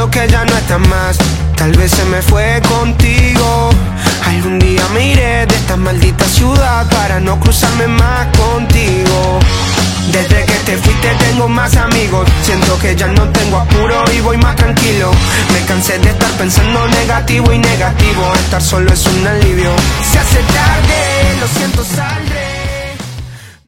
siento que ya no está más. Tal vez se me fue contigo. Algún día me iré de esta maldita ciudad para no cruzarme más contigo. Desde que te fuiste tengo más amigos. Siento que ya no tengo apuro y voy más tranquilo. Me cansé de estar pensando negativo y negativo. Estar solo es un alivio. Se hace tarde, lo siento, sal.